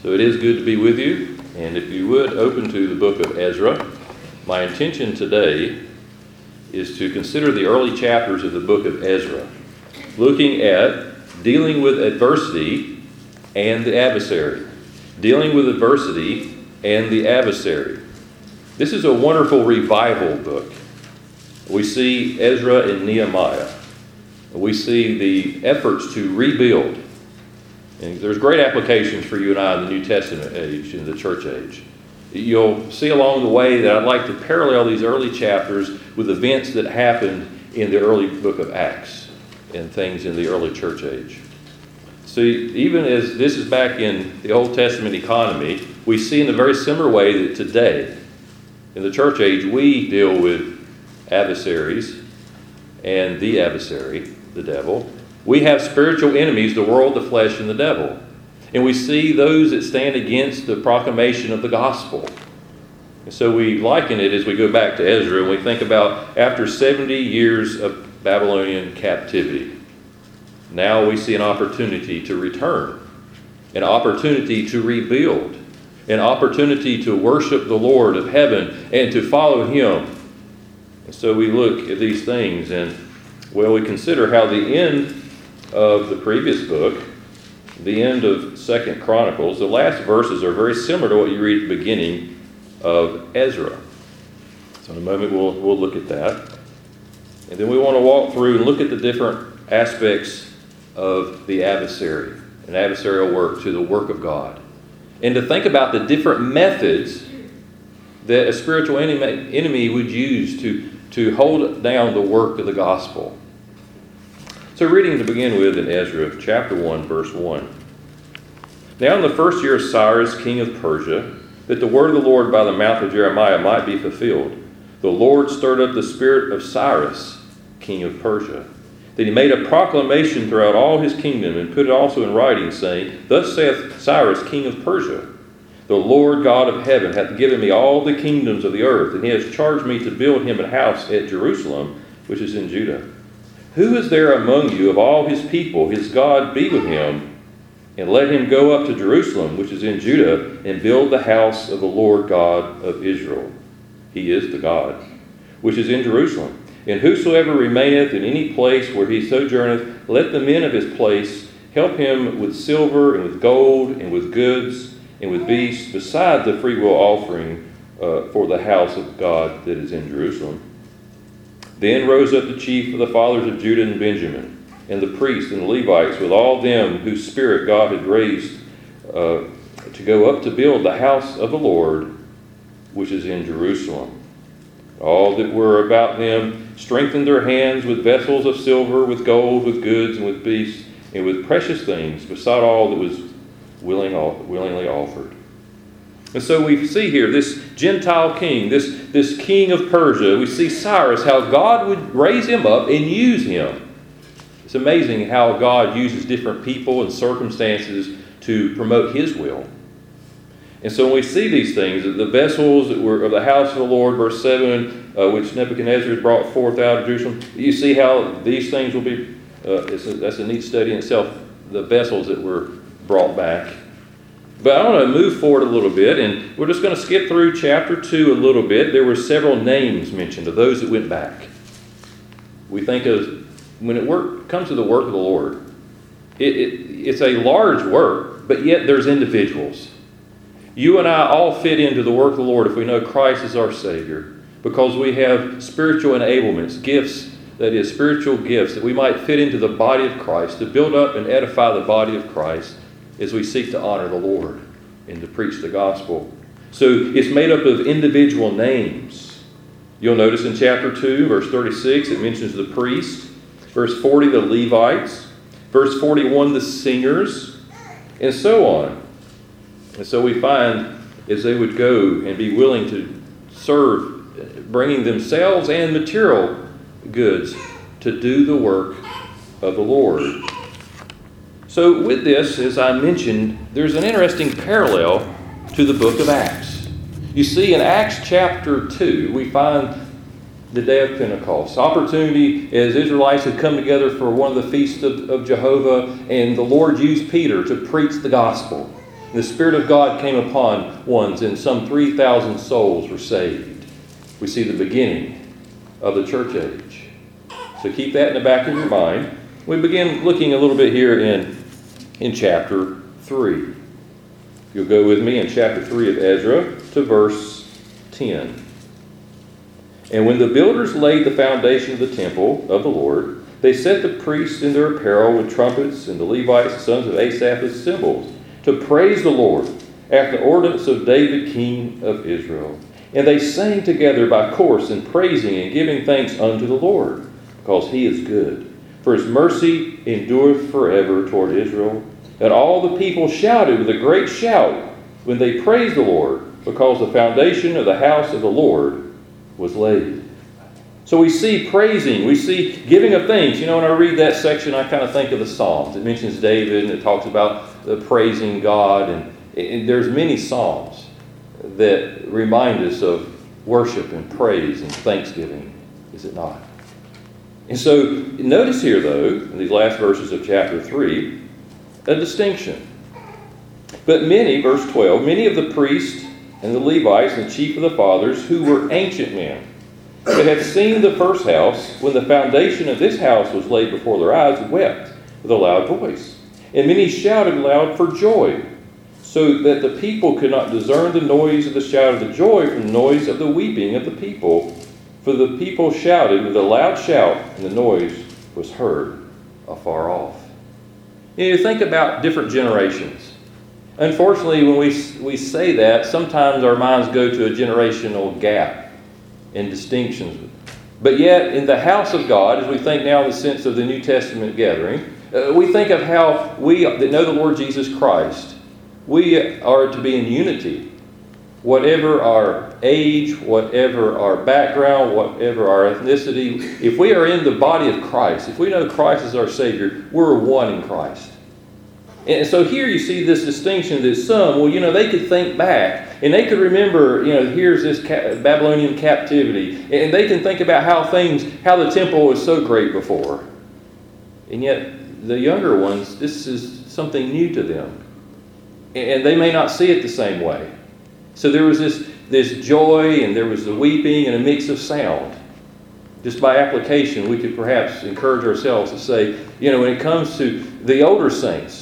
So it is good to be with you, and if you would open to the book of Ezra. My intention today is to consider the early chapters of the book of Ezra, looking at dealing with adversity and the adversary. Dealing with adversity and the adversary. This is a wonderful revival book. We see Ezra and Nehemiah. We see the efforts to rebuild. And there's great applications for you and I in the New Testament age, in the church age. You'll see along the way that I'd like to parallel these early chapters with events that happened in the early book of Acts and things in the early church age. See, even as this is back in the Old Testament economy, we see in a very similar way that today, in the church age, we deal with adversaries and the adversary, the devil. We have spiritual enemies, the world, the flesh, and the devil. And we see those that stand against the proclamation of the gospel. And so we liken it as we go back to Ezra and we think about after 70 years of Babylonian captivity, now we see an opportunity to return, an opportunity to rebuild, an opportunity to worship the Lord of heaven and to follow Him. And so we look at these things and, well, we consider how the end of the previous book, the end of 2 Chronicles, the last verses are very similar to what you read at the beginning of Ezra. So in a moment we'll look at that. And then we want to walk through and look at the different aspects of the adversary, an adversarial work to the work of God. And to think about the different methods that a spiritual enemy would use to hold down the work of the gospel. So reading to begin with in Ezra, chapter 1, verse 1. Now in the first year of Cyrus, king of Persia, that the word of the Lord by the mouth of Jeremiah might be fulfilled, the Lord stirred up the spirit of Cyrus, king of Persia, that he made a proclamation throughout all his kingdom, and put it also in writing, saying, Thus saith Cyrus, king of Persia, the Lord God of heaven hath given me all the kingdoms of the earth, and he has charged me to build him a house at Jerusalem, which is in Judah. Who is there among you of all his people, his God be with him, and let him go up to Jerusalem, which is in Judah, and build the house of the Lord God of Israel. He is the God, which is in Jerusalem. And whosoever remaineth in any place where he sojourneth, let the men of his place help him with silver and with gold and with goods and with beasts, beside the freewill offering for the house of God that is in Jerusalem. Then rose up the chief of the fathers of Judah and Benjamin, and the priests and the Levites, with all them whose spirit God had raised to go up to build the house of the Lord, which is in Jerusalem. All that were about them strengthened their hands with vessels of silver, with gold, with goods, and with beasts, and with precious things, beside all that was willingly offered. And so we see here this Gentile king, this king of Persia. We see Cyrus, how God would raise him up and use him. It's amazing how God uses different people and circumstances to promote His will. And so when we see these things, the vessels that were of the house of the Lord, verse 7, which Nebuchadnezzar had brought forth out of Jerusalem, you see how these things will be, that's a neat study in itself, the vessels that were brought back. But I want to move forward a little bit, and we're just going to skip through chapter 2 a little bit. There were several names mentioned of those that went back. We think of, when it comes to the work of the Lord, it's a large work, but yet there's individuals. You and I all fit into the work of the Lord if we know Christ is our Savior, because we have spiritual enablements, gifts, that is, spiritual gifts, that we might fit into the body of Christ, to build up and edify the body of Christ as we seek to honor the Lord and to preach the gospel. So it's made up of individual names. You'll notice in chapter 2, verse 36, it mentions the priest. Verse 40, the Levites. Verse 41, the singers. And so on. And so we find as they would go and be willing to serve, bringing themselves and material goods to do the work of the Lord. So with this, as I mentioned, there's an interesting parallel to the book of Acts. You see, in Acts chapter 2, we find the day of Pentecost. Opportunity as Israelites had come together for one of the feasts of Jehovah, and the Lord used Peter to preach the gospel. The Spirit of God came upon ones, and some 3,000 souls were saved. We see the beginning of the church age. So keep that in the back of your mind. We begin looking a little bit here in chapter 3. If you'll go with me in chapter 3 of Ezra to verse 10. And when the builders laid the foundation of the temple of the Lord, they set the priests in their apparel with trumpets, and the Levites, the sons of Asaph, with cymbals, to praise the Lord, after the ordinance of David, king of Israel. And they sang together by course, in praising and giving thanks unto the Lord, because he is good. For his mercy endureth forever toward Israel. And all the people shouted with a great shout when they praised the Lord, because the foundation of the house of the Lord was laid. So we see praising, we see giving of thanks. When I read that section, I kind of think of the Psalms. It mentions David, and it talks about praising God, and there's many Psalms that remind us of worship and praise and thanksgiving, is it not? And so notice here, though, in these last verses of chapter 3, a distinction. But many, verse 12, many of the priests and the Levites and the chief of the fathers, who were ancient men, that had seen the first house, when the foundation of this house was laid before their eyes, wept with a loud voice. And many shouted aloud for joy, so that the people could not discern the noise of the shout of the joy from the noise of the weeping of the people. For the people shouted with a loud shout, and the noise was heard afar off. You think about different generations. Unfortunately, when we say that, sometimes our minds go to a generational gap in distinctions. But yet, in the house of God, as we think now in the sense of the New Testament gathering, we think of how we that know the Lord Jesus Christ, we are to be in unity. Whatever our age, whatever our background, whatever our ethnicity, if we are in the body of Christ, if we know Christ is our Savior, we're one in Christ. And so here you see this distinction that some, they could think back, and they could remember, here's this Babylonian captivity, and they can think about how the temple was so great before. And yet, the younger ones, this is something new to them. And they may not see it the same way. So there was this joy, and there was the weeping, and a mix of sound. Just by application, we could perhaps encourage ourselves to say, when it comes to the older saints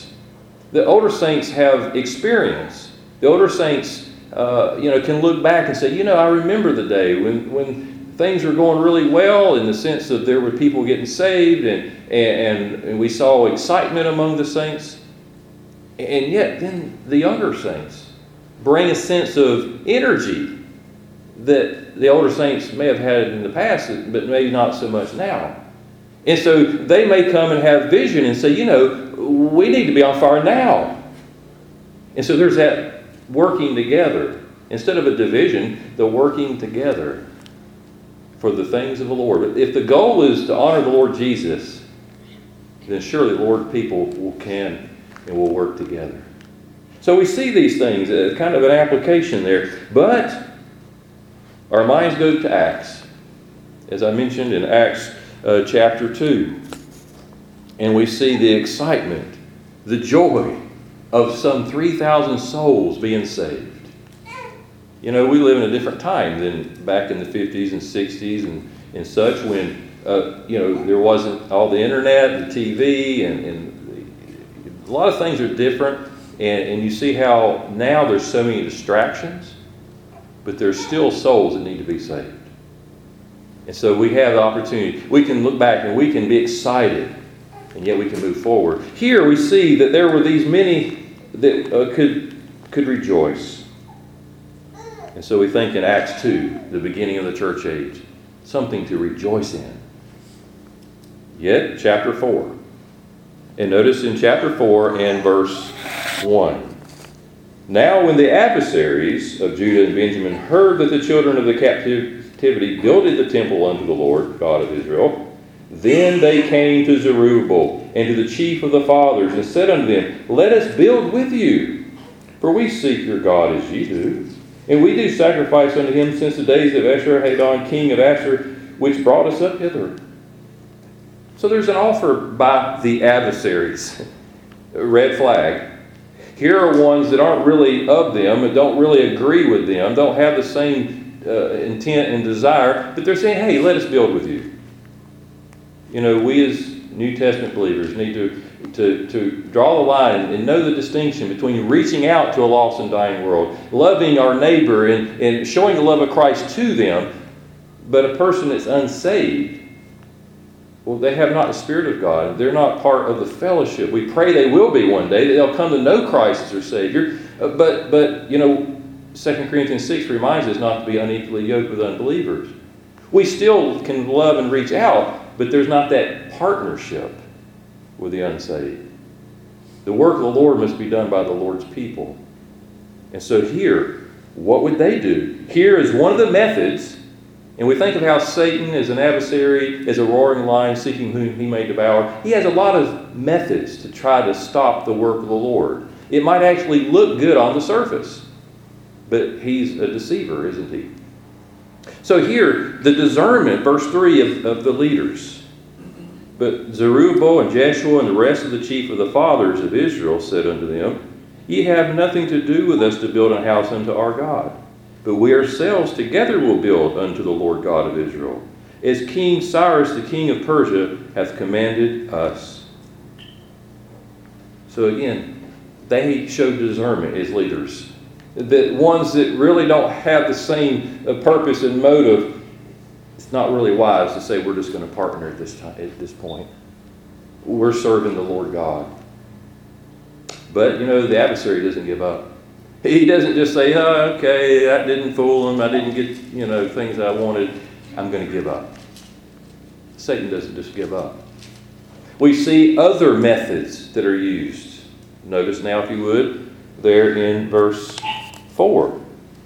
have experience. The older saints, can look back and say, I remember the day when things were going really well, in the sense that there were people getting saved, and we saw excitement among the saints. And yet, then the younger saints bring a sense of energy that the older saints may have had in the past, but maybe not so much now. And so they may come and have vision and say, we need to be on fire now. And so there's that working together. Instead of a division, the working together for the things of the Lord. But if the goal is to honor the Lord Jesus, then surely the Lord people can and will work together. So we see these things, kind of an application there. But our minds go to Acts, as I mentioned in Acts chapter 2. And we see the excitement, the joy of some 3,000 souls being saved. We live in a different time than back in the 50s and 60s and such, when there wasn't all the internet, the TV, and a lot of things are different. And you see how now there's so many distractions, but there's still souls that need to be saved. And so we have the opportunity. We can look back and we can be excited, and yet we can move forward. Here we see that there were these many that could rejoice. And so we think in Acts 2, the beginning of the church age, something to rejoice in. Yet, chapter 4. And notice in chapter 4 and verse 1. Now when the adversaries of Judah and Benjamin heard that the children of the captivity builded the temple unto the Lord God of Israel, then they came to Zerubbabel and to the chief of the fathers, and said unto them, Let us build with you, for we seek your God as ye do. And we do sacrifice unto him since the days of Esarhaddon, king of Ashur, which brought us up hither. So there's an offer by the adversaries. Red flag. Here are ones that aren't really of them and don't really agree with them, don't have the same intent and desire, but they're saying, hey, let us build with you. You know, we as New Testament believers need to draw the line and know the distinction between reaching out to a lost and dying world, loving our neighbor and showing the love of Christ to them, but a person that's unsaved, well, they have not the Spirit of God. They're not part of the fellowship. We pray they will be one day. They'll come to know Christ as their Savior. But you know, 2 Corinthians 6 reminds us not to be unequally yoked with unbelievers. We still can love and reach out, but there's not that partnership with the unsaved. The work of the Lord must be done by the Lord's people. And so here, what would they do? Here is one of the methods. And we think of how Satan is an adversary, is a roaring lion seeking whom he may devour. He has a lot of methods to try to stop the work of the Lord. It might actually look good on the surface, but he's a deceiver, isn't he? So here, the discernment, verse 3 of the leaders. But Zerubbabel and Jeshua and the rest of the chief of the fathers of Israel said unto them, Ye have nothing to do with us to build a house unto our God. But we ourselves together will build unto the Lord God of Israel, as King Cyrus the king of Persia hath commanded us. So again, they show discernment as leaders. The ones that really don't have the same purpose and motive, it's not really wise to say we're just going to partner at this point. We're serving the Lord God. But, you know, the adversary doesn't give up. He doesn't just say, oh, okay, that didn't fool him. I didn't get, things I wanted. I'm going to give up. Satan doesn't just give up. We see other methods that are used. Notice now, if you would, there in verse 4.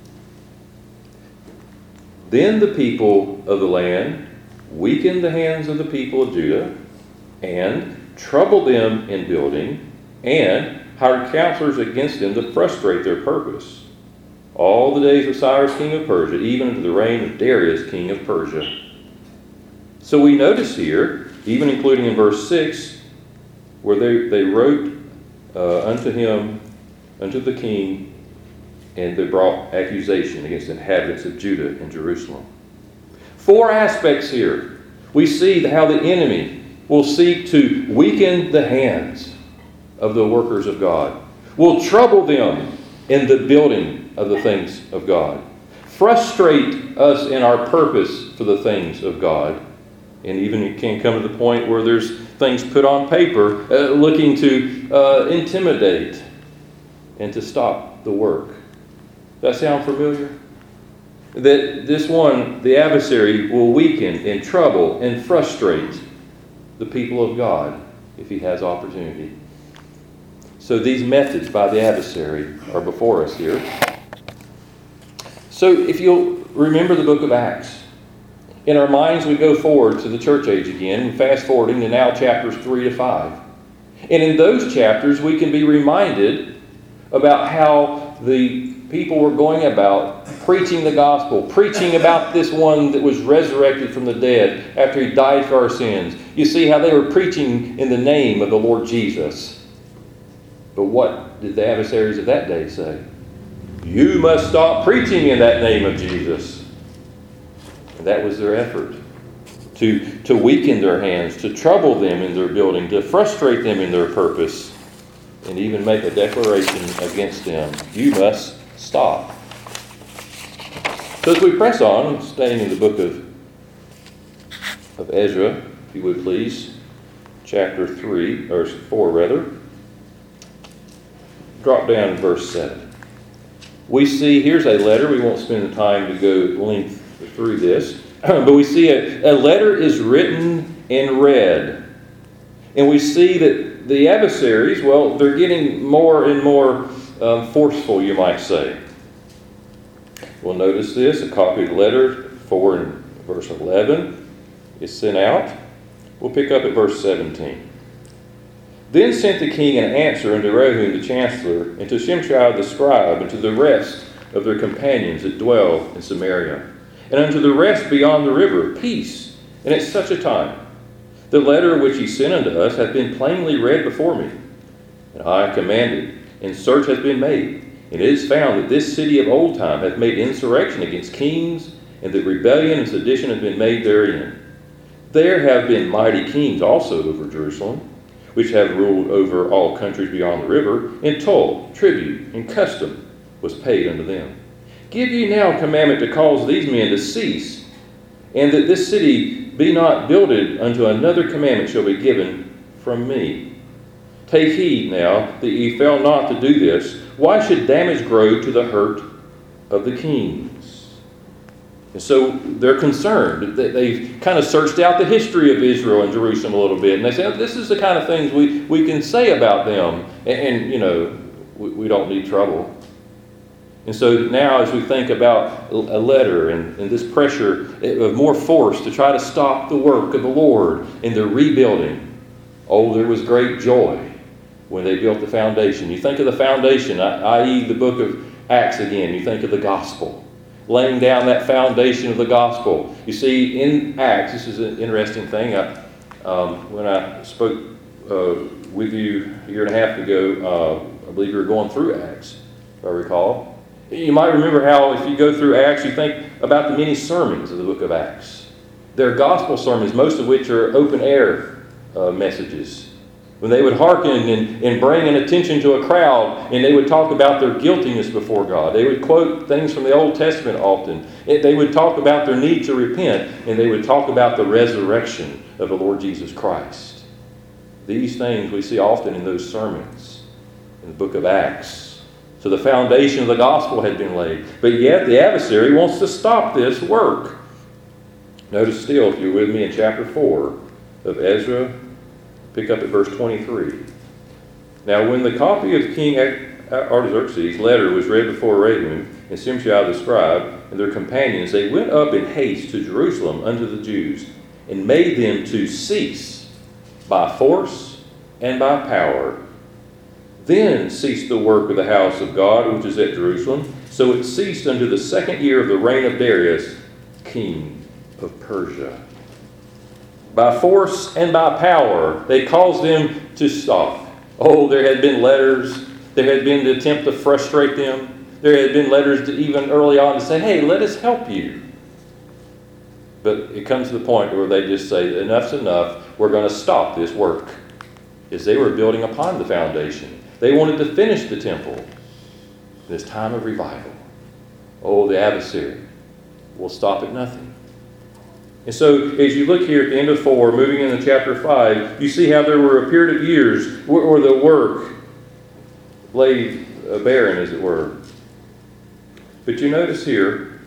Then the people of the land weakened the hands of the people of Judah and troubled them in building and hired counselors against them to frustrate their purpose. All the days of Cyrus king of Persia, even into the reign of Darius king of Persia. So we notice here, even including in verse 6, where they wrote unto him, unto the king, and they brought accusation against the inhabitants of Judah and Jerusalem. 4 aspects here. We see how the enemy will seek to weaken the hands of the workers of God, will trouble them in the building of the things of God, frustrate us in our purpose for the things of God, and even it can come to the point where there's things put on paper looking to intimidate and to stop the work. Does that sound familiar? That this one, the adversary, will weaken and trouble and frustrate the people of God if he has opportunity. So these methods by the adversary are before us here. So if you'll remember the book of Acts, in our minds we go forward to the church age again, fast forwarding to now chapters 3 to 5. And in those chapters we can be reminded about how the people were going about preaching the gospel, preaching about this one that was resurrected from the dead after he died for our sins. You see how they were preaching in the name of the Lord Jesus. But what did the adversaries of that day say? You must stop preaching in that name of Jesus. And that was their effort. To weaken their hands, to trouble them in their building, to frustrate them in their purpose, and even make a declaration against them. You must stop. So as we press on, staying in the book of Ezra, if you would please, chapter 3, or 4 rather, drop down to verse 7. We see, here's a letter. We won't spend the time to go length through this. But we see a letter is written and read. And we see that the adversaries, well, they're getting more and more forceful, you might say. We'll notice this. A copy of the letter, 4 and verse 11, is sent out. We'll pick up at verse 17. Then sent the king an answer unto Rehum the chancellor, and to Shimshai the scribe, and to the rest of their companions that dwell in Samaria, and unto the rest beyond the river, peace, and at such a time. The letter which he sent unto us hath been plainly read before me. And I commanded and search has been made, and it is found that this city of old time hath made insurrection against kings, and that rebellion and sedition have been made therein. There have been mighty kings also over Jerusalem, which have ruled over all countries beyond the river, and toll, tribute, and custom was paid unto them. Give ye now a commandment to cause these men to cease, and that this city be not builded unto another commandment shall be given from me. Take heed now that ye fail not to do this. Why should damage grow to the hurt of the kings? And so they're concerned. They've kind of searched out the history of Israel and Jerusalem a little bit. And they say, oh, this is the kind of things we can say about them. And you know, we don't need trouble. And so now as we think about a letter and this pressure of more force to try to stop the work of the Lord in the rebuilding, oh, there was great joy when they built the foundation. You think of the foundation, i.e. the book of Acts again. You think of the gospel. Laying down that foundation of the gospel. You see, in Acts, this is an interesting thing. When I spoke with you a year and a half ago, I believe you were going through Acts, if I recall. You might remember how if you go through Acts, you think about the many sermons of the book of Acts. They're gospel sermons, most of which are open-air messages. When they would hearken and bring an attention to a crowd, and they would talk about their guiltiness before God. They would quote things from the Old Testament often. They would talk about their need to repent, and they would talk about the resurrection of the Lord Jesus Christ. These things we see often in those sermons in the book of Acts. So the foundation of the gospel had been laid. But yet the adversary wants to stop this work. Notice still, if you're with me in chapter 4 of Ezra, pick up at verse 23. Now when the copy of King Artaxerxes' letter was read before Rahum and Shimshai the scribe and their companions, they went up in haste to Jerusalem unto the Jews and made them to cease by force and by power. Then ceased the work of the house of God, which is at Jerusalem. So it ceased unto the 2nd year of the reign of Darius, king of Persia. By force and by power, they caused them to stop. Oh, there had been letters. There had been the attempt to frustrate them. There had been letters to even early on to say, hey, let us help you. But it comes to the point where they just say, enough's enough. We're going to stop this work. As they were building upon the foundation. They wanted to finish the temple in this time of revival. Oh, the adversary will stop at nothing. And so, as you look here at the end of 4, moving into chapter 5, you see how there were a period of years where the work lay barren, as it were. But you notice here,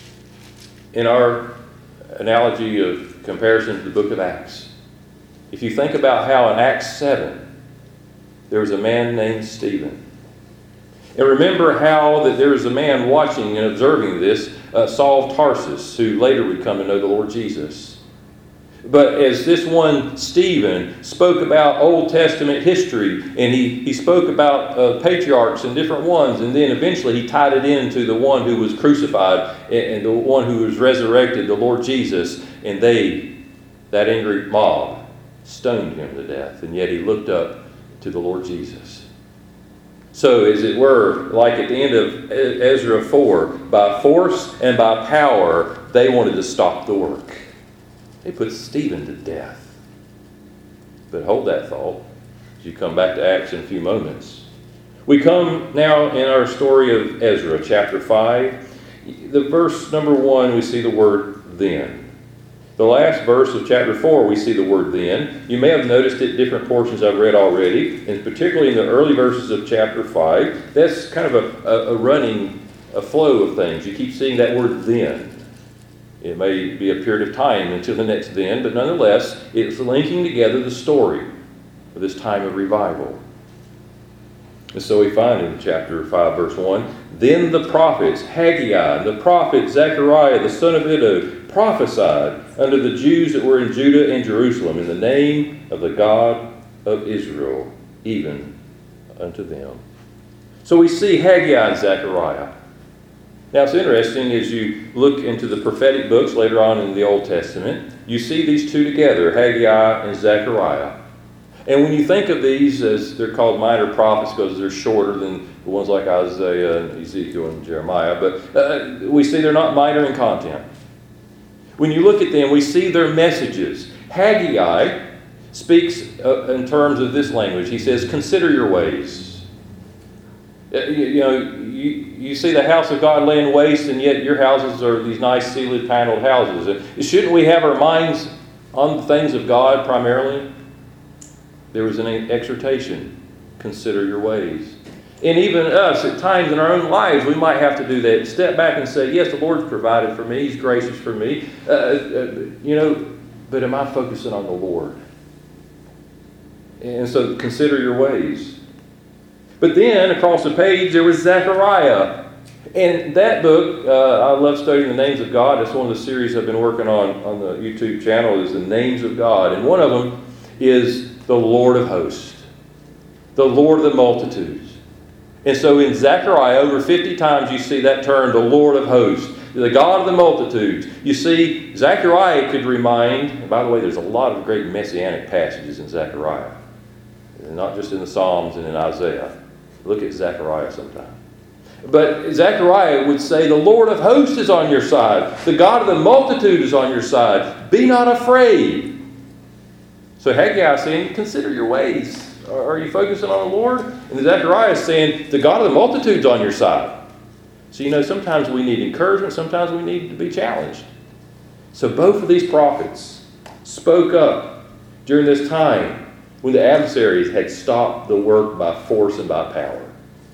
in our analogy of comparison to the book of Acts, if you think about how in Acts 7, there was a man named Stephen. And remember how that there was a man watching and observing this, Saul of Tarsus, who later would come to know the Lord Jesus. But as this one, Stephen, spoke about Old Testament history, and he spoke about patriarchs and different ones, and then eventually he tied it into the one who was crucified and the one who was resurrected, the Lord Jesus, and that angry mob, stoned him to death, and yet he looked up to the Lord Jesus. So, as it were, like at the end of Ezra 4, by force and by power, they wanted to stop the work. They put Stephen to death. But hold that thought as you come back to Acts in a few moments. We come now in our story of Ezra, chapter 5. The verse number 1, we see the word then. The last verse of chapter 4, we see the word then. You may have noticed it in different portions I've read already, and particularly in the early verses of chapter 5. That's kind of a flow of things. You keep seeing that word then. It may be a period of time until the next then, but nonetheless, it's linking together the story of this time of revival. And so we find in chapter 5, verse 1, then the prophets, Haggai, the prophet Zechariah, the son of Iddo, prophesied unto the Jews that were in Judah and Jerusalem in the name of the God of Israel, even unto them. So we see Haggai and Zechariah. Now it's interesting as you look into the prophetic books later on in the Old Testament, you see these two together, Haggai and Zechariah. And when you think of these as they're called minor prophets because they're shorter than the ones like Isaiah and Ezekiel and Jeremiah, but we see they're not minor in content. When you look at them, we see their messages. Haggai speaks in terms of this language. He says, consider your ways. You see the house of God laying waste, and yet your houses are these nice ceiling paneled houses. Shouldn't we have our minds on the things of God primarily? There was an exhortation, consider your ways. And even us, at times in our own lives, we might have to do that. Step back and say, yes, the Lord's provided for me. He's gracious for me. But am I focusing on the Lord? And so consider your ways. But then, across the page, there was Zechariah. And that book, I love studying the names of God. It's one of the series I've been working on the YouTube channel, is the names of God. And one of them is the Lord of hosts, the Lord of the multitudes. And so in Zechariah, over 50 times you see that term, the Lord of hosts, the God of the multitudes. You see, Zechariah could remind, and by the way, there's a lot of great messianic passages in Zechariah, not just in the Psalms and in Isaiah. Look at Zechariah sometime. But Zechariah would say, the Lord of hosts is on your side. The God of the multitude is on your side. Be not afraid. So Haggai is saying, consider your ways. Are you focusing on the Lord? And Zechariah is saying, the God of the multitude is on your side. So sometimes we need encouragement. Sometimes we need to be challenged. So both of these prophets spoke up during this time when the adversaries had stopped the work by force and by power.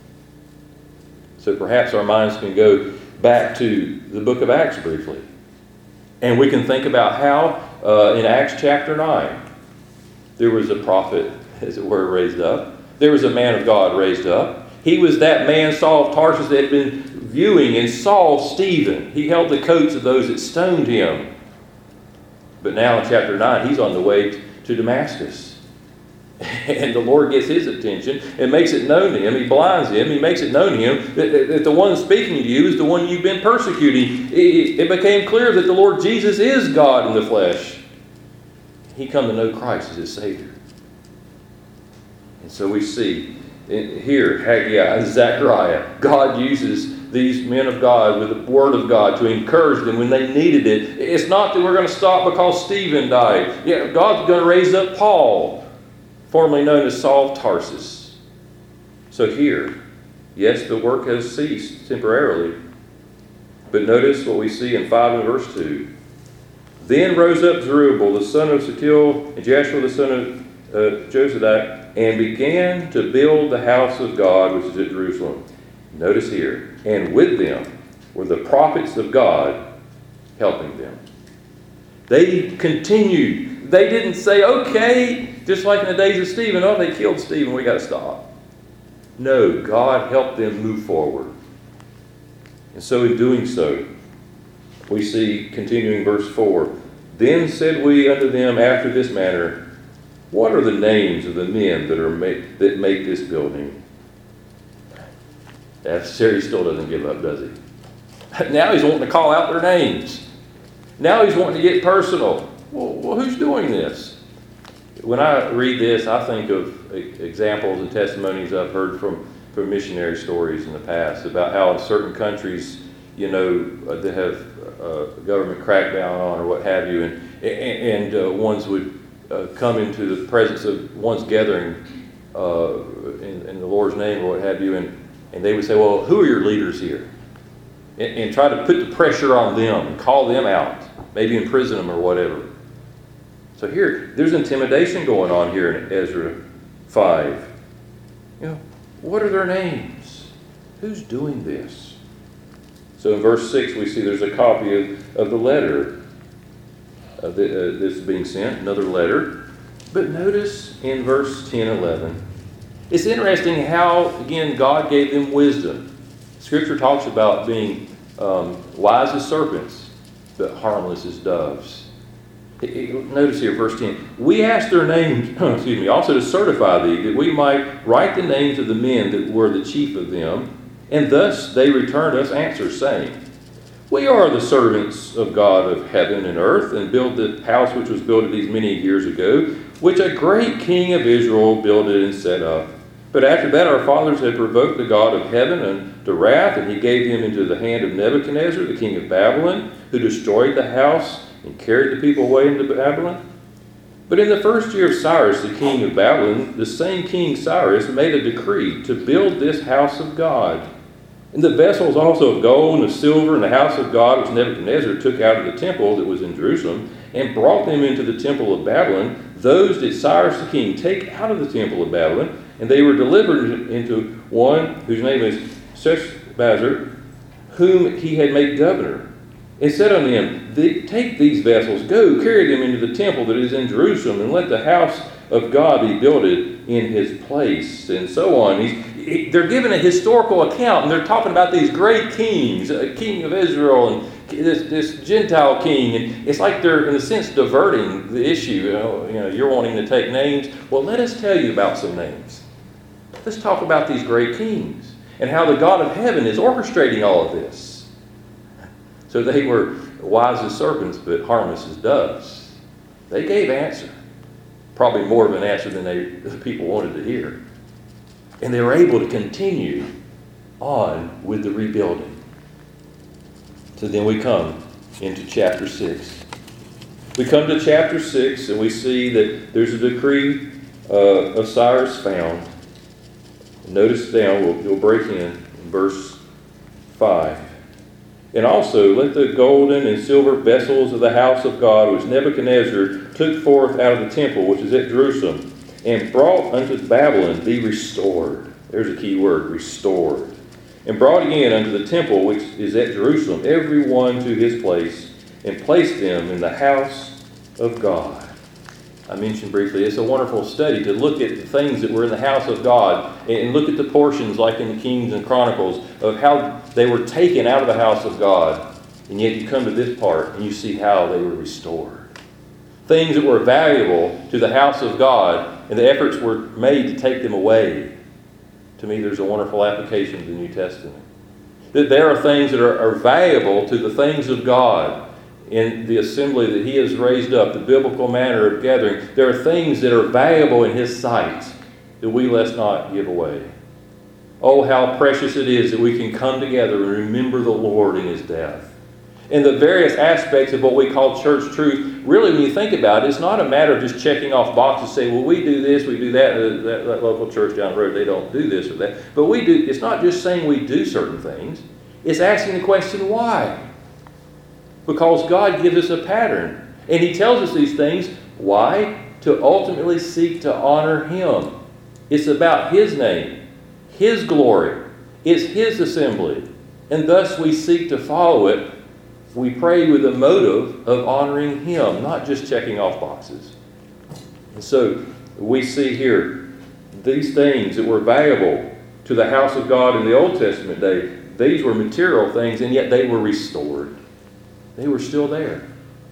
So perhaps our minds can go back to the book of Acts briefly. And we can think about how in Acts chapter 9, there was a prophet, as it were, raised up. There was a man of God raised up. He was that man, Saul of Tarsus, that had been viewing and saw Stephen. He held the coats of those that stoned him. But now in chapter 9, he's on the way to Damascus. And the Lord gets his attention and makes it known to him. He blinds him. He makes it known to him that the one speaking to you is the one you've been persecuting. It became clear that the Lord Jesus is God in the flesh. He come to know Christ as his Savior. And so we see here, Haggai and Zechariah, God uses these men of God with the Word of God to encourage them when they needed it. It's not that we're going to stop because Stephen died. God's going to raise up Paul, formerly known as Saul of Tarsus. So here, yes, the work has ceased temporarily. But notice what we see in 5 and verse 2. Then rose up Zerubbabel, the son of Shealtiel, and Jeshua, the son of Jozadak, and began to build the house of God, which is at Jerusalem. Notice here, and with them were the prophets of God helping them. They continued. They didn't say, okay, just like in the days of Stephen, oh, they killed Stephen, we got to stop. No, God helped them move forward. And so in doing so, we see, continuing verse 4, Then said we unto them after this manner, What are the names of the men that make this building? The adversary still doesn't give up, does he? Now he's wanting to call out their names. Now he's wanting to get personal. Well, who's doing this? When I read this, I think of examples and testimonies I've heard from missionary stories in the past about how in certain countries, they have government crackdown on or what have you, and ones would come into the presence of one's gathering in the Lord's name or what have you, and they would say, well, who are your leaders here? And try to put the pressure on them and call them out, maybe imprison them or whatever. So here, there's intimidation going on here in Ezra 5. What are their names? Who's doing this? So in verse 6, we see there's a copy of the letter this is being sent, another letter. But notice in verse 10, 11, it's interesting how, again, God gave them wisdom. Scripture talks about being wise as serpents, but harmless as doves. Notice here, verse 10. We asked their names, also to certify thee, that we might write the names of the men that were the chief of them. And thus they returned us answers, saying, We are the servants of God of heaven and earth, and build the house which was built of these many years ago. which a great king of Israel builded and set up. But after that our fathers had provoked the God of heaven unto wrath, and he gave him into the hand of Nebuchadnezzar, the king of Babylon, who destroyed the house and carried the people away into Babylon. But in the first year of Cyrus, the king of Babylon, the same king Cyrus made a decree to build this house of God. And the vessels also of gold and of silver in the house of God, which Nebuchadnezzar took out of the temple that was in Jerusalem, and brought them into the temple of Babylon, those did Cyrus the king take out of the temple of Babylon, and they were delivered into one whose name is Sheshbazzar, whom he had made governor. And said unto him, take these vessels, go, carry them into the temple that is in Jerusalem, and let the house of God be builded in his place, and so on. They're given a historical account, and they're talking about these great kings, a king of Israel, and this Gentile king, and it's like they're, in a sense, diverting the issue. You're wanting to take names. Well, let us tell you about some names. Let's talk about these great kings, and how the God of heaven is orchestrating all of this. So they were wise as serpents, but harmless as doves. They gave answer. Probably more of an answer than the people wanted to hear. And they were able to continue on with the rebuilding. So then we come into chapter 6. We come to chapter 6 and we see that there's a decree of Cyrus found. Notice down, we'll break in verse 5. And also, let the golden and silver vessels of the house of God, which Nebuchadnezzar took forth out of the temple, which is at Jerusalem, and brought unto Babylon, be restored. There's a key word, restored. And brought again unto the temple, which is at Jerusalem, every one to his place, and placed them in the house of God. I mentioned briefly, it's a wonderful study to look at the things that were in the house of God and look at the portions like in the Kings and Chronicles of how they were taken out of the house of God. And yet you come to this part and you see how they were restored. Things that were valuable to the house of God and the efforts were made to take them away. To me, there's a wonderful application of the New Testament. That there are things that are valuable to the things of God. In the assembly that he has raised up, the biblical manner of gathering, there are things that are valuable in his sight that we let's not give away. Oh, how precious it is that we can come together and remember the Lord in his death. And the various aspects of what we call church truth, really when you think about it, it's not a matter of just checking off boxes, say, well, we do this, we do that, that local church down the road, they don't do this or that. But we do. It's not just saying we do certain things. It's asking the question, why? Because God gives us a pattern. And he tells us these things. Why? To ultimately seek to honor him. It's about his name, his glory. It's his assembly. And thus we seek to follow it. We pray with a motive of honoring him, not just checking off boxes. And so we see here these things that were valuable to the house of God in the Old Testament day. These were material things, and yet they were restored. They were still there.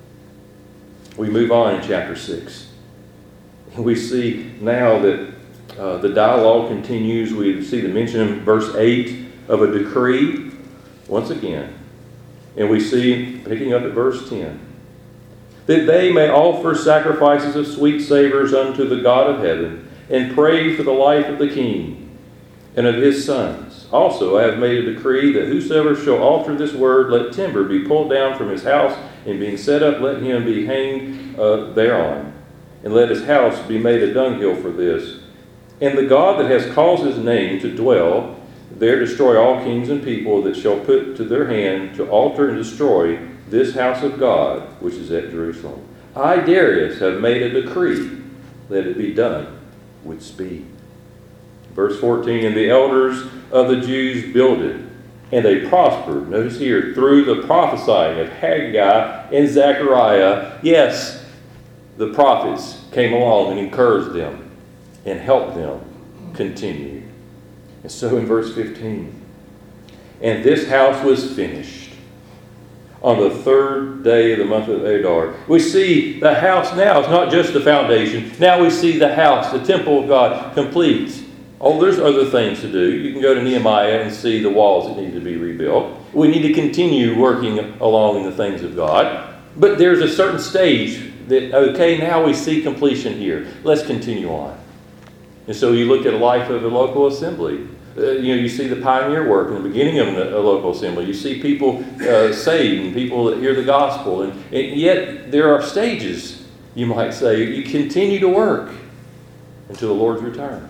We move on in chapter 6. We see now that the dialogue continues. We see the mention in verse 8 of a decree once again. And we see, picking up at verse 10, that they may offer sacrifices of sweet savors unto the God of heaven, and pray for the life of the king and of his sons. Also, I have made a decree that whosoever shall alter this word, let timber be pulled down from his house, and being set up, let him be hanged thereon. And let his house be made a dunghill for this. And the God that has caused his name to dwell there destroy all kings and people that shall put to their hand to alter and destroy this house of God, which is at Jerusalem. I, Darius, have made a decree. Let it be done with speed. Verse 14, and the elders of the Jews builded, and they prospered. Notice here, through the prophesying of Haggai and Zechariah. Yes, the prophets came along and encouraged them and helped them continue. And so in verse 15, and this house was finished on the third day of the month of Adar. We see the house now. It's not just the foundation. Now we see the house, the temple of God, complete. Oh, there's other things to do. You can go to Nehemiah and see the walls that need to be rebuilt. We need to continue working along in the things of God. But there's a certain stage that, okay, now we see completion here. Let's continue on. And so you look at a life of a local assembly. You see the pioneer work in the beginning of a local assembly. You see people saved and people that hear the gospel. And yet there are stages, you might say. You continue to work until the Lord's return.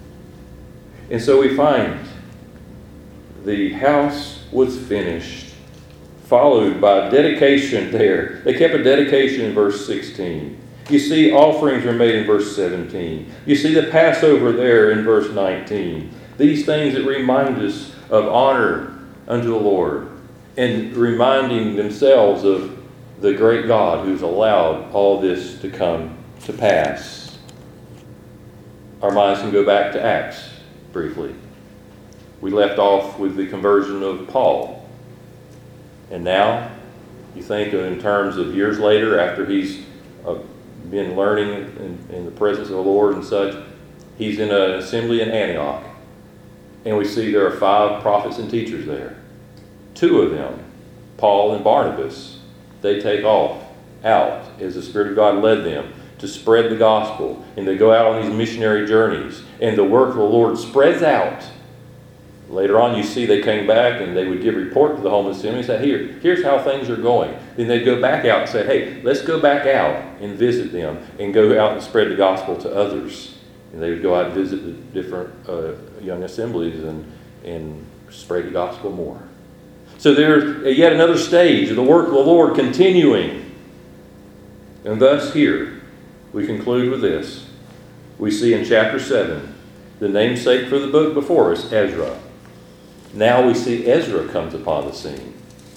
And so we find the house was finished, followed by dedication there. They kept a dedication in verse 16. You see offerings were made in verse 17. You see the Passover there in verse 19. These things that remind us of honor unto the Lord and reminding themselves of the great God who's allowed all this to come to pass. Our minds can go back to Acts briefly. We left off with the conversion of Paul. And now, you think in terms of years later, after he's been learning in the presence of the Lord and such, he's in an assembly in Antioch. And we see there are 5 prophets and teachers there. 2 of them, Paul and Barnabas, they take off out as the Spirit of God led them to spread the gospel. And they go out on these missionary journeys. And the work of the Lord spreads out. Later on, you see they came back and they would give report to the home assembly and say, here's how things are going. Then they'd go back out and say, hey, let's go back out and visit them and go out and spread the gospel to others. And they would go out and visit the different young assemblies and spread the gospel more. So there's yet another stage of the work of the Lord continuing. And thus here, we conclude with this. We see in chapter 7, the namesake for the book before us, Ezra. Now we see Ezra comes upon the scene.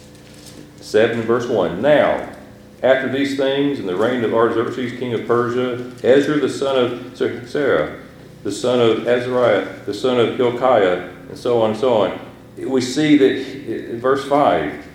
7 verse 1. Now, after these things, in the reign of Artaxerxes, king of Persia, Ezra the son of Serah, the son of Azariah, the son of Hilkiah, and so on and so on. We see that in verse 5,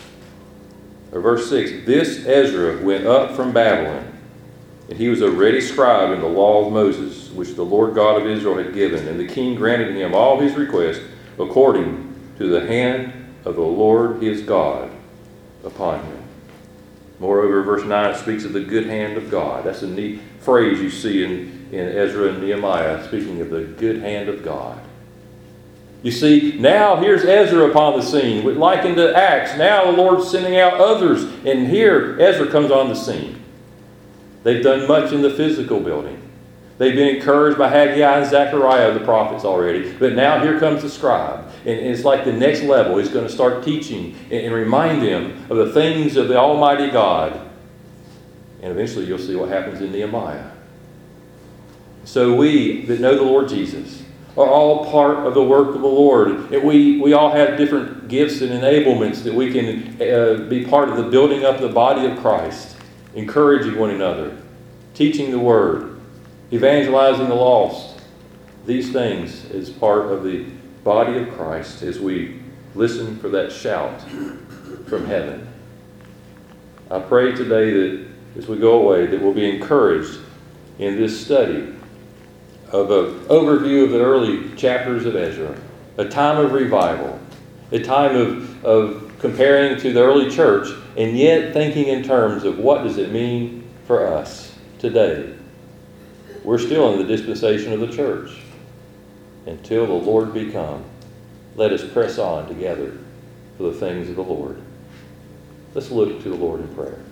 or verse 6, this Ezra went up from Babylon, and he was a ready scribe in the law of Moses, which the Lord God of Israel had given. And the king granted him all his requests according to the hand of the Lord his God upon him. Moreover, verse 9 speaks of the good hand of God. That's a neat phrase you see in Ezra and Nehemiah, speaking of the good hand of God. You see, now here's Ezra upon the scene. Likened to Acts, now the Lord's sending out others. And here, Ezra comes on the scene. They've done much in the physical building. They've been encouraged by Haggai and Zechariah, the prophets already. But now here comes the scribe. And it's like the next level. He's going to start teaching and remind them of the things of the Almighty God. And eventually you'll see what happens in Nehemiah. So we that know the Lord Jesus are all part of the work of the Lord. And we all have different gifts and enablements that we can be part of the building up the body of Christ, encouraging one another, teaching the Word, evangelizing the lost. These things is part of the body of Christ as we listen for that shout from heaven. I pray today that as we go away that we'll be encouraged in this study of an overview of the early chapters of Ezra, a time of revival, a time of comparing to the early church, and yet thinking in terms of what does it mean for us today. We're still in the dispensation of the church. Until the Lord be come, let us press on together for the things of the Lord. Let's look to the Lord in prayer.